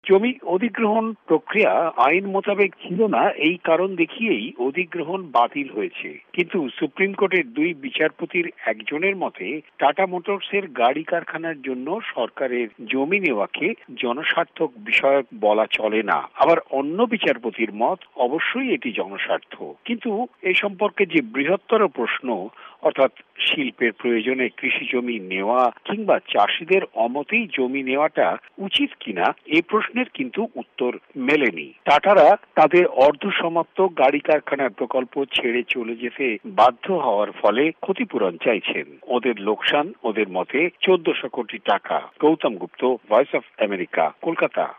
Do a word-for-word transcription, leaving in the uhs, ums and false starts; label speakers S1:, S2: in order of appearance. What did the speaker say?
S1: জমি অধিগ্রহণ প্রক্রিয়া আইন মোতাবেক ছিল না, এই কারণ দেখিয়েই অধিগ্রহণ বাতিল হয়েছে। কিন্তু সুপ্রিম কোর্টের দুই বিচারপতির একজনের মতে টাটা মোটরসের গাড়ি কারখানার জন্য সরকারের জমি নেওয়াকে জনস্বার্থক বিষয়ক বলা চলে না। আবার অন্য বিচারপতির মত, অবশ্যই এটি জনস্বার্থ। কিন্তু এই সম্পর্কে যে বৃহত্তর প্রশ্ন, অর্থাৎ শিল্পের প্রয়োজনে কৃষি জমি নেওয়া কিংবা চাষিদের অমতেই জমি নেওয়াটা উচিত কিনা, এই প্রশ্নের কিন্তু উত্তর মেলেনি। টাটারা তাদের অর্ধসমাপ্ত গাড়ি কারখানার প্রকল্প ছেড়ে চলে যেতে বাধ্য হওয়ার ফলে ক্ষতিপূরণ চাইছেন। ওদের লোকসান ওদের মতে চোদ্দশো কোটি টাকা। Gautam Gupta, voice of America, Kolkata.